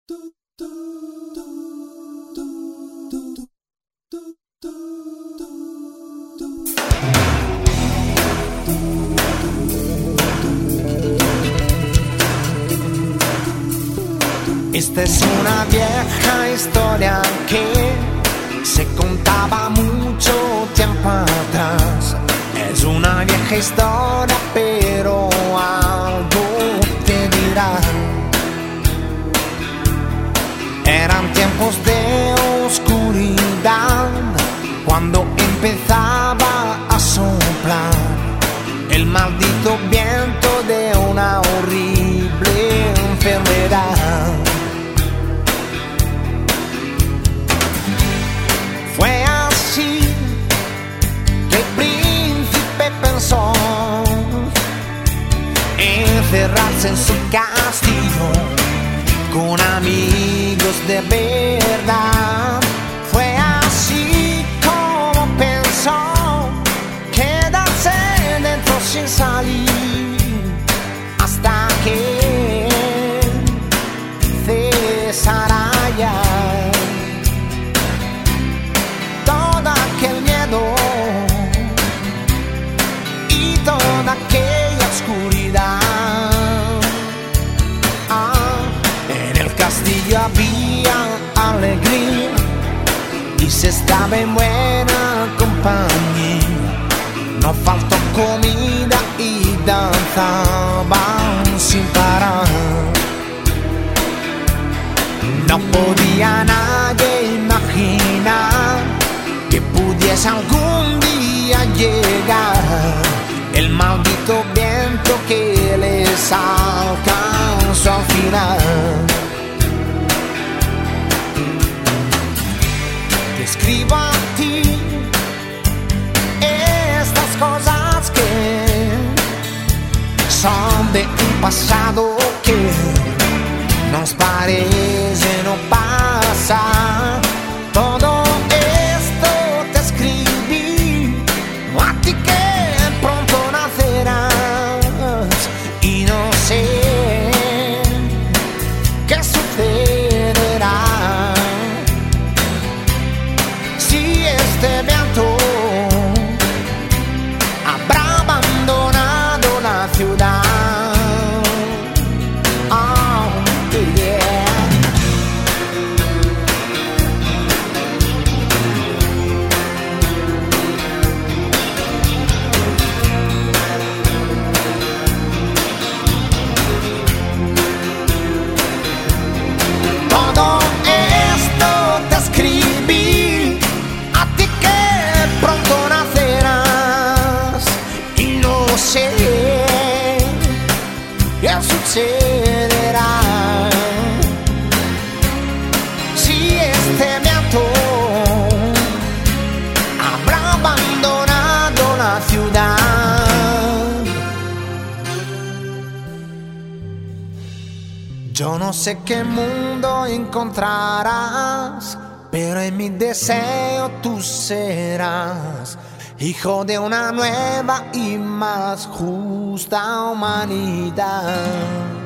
Esta es una vieja historia que se contaba mucho tiempo atrás. Es una vieja historia, pero algo te dirá. Eran tiempos de oscuridad, cuando empezaba a soplar el maldito viento de una horrible enfermedad. Fue así que el príncipe pensó encerrarse en su castillo con amigos de verdad. Fue así como pensó quedarse dentro sin salir hasta que cesara ya todo aquel miedo y toda aquella oscuridad. En el castillo había alegría y se estaba en buena compañía. No faltó comida y danzaban sin parar. No podía nadie imaginar que pudiese algún día llegar el maldito viento que les alcanzó al final. Te escribo a ti estas cosas que son de un pasado que nos parece no pasar. Todo esto te escribí a ti que pronto nacerás y no sé qué sucederá si este viento habrá abandonado la ciudad. Sucederá si este viento habrá abandonado la ciudad. Yo no sé qué mundo encontrarás, pero en mi deseo tú serás hijo de una nueva y más justa humanidad.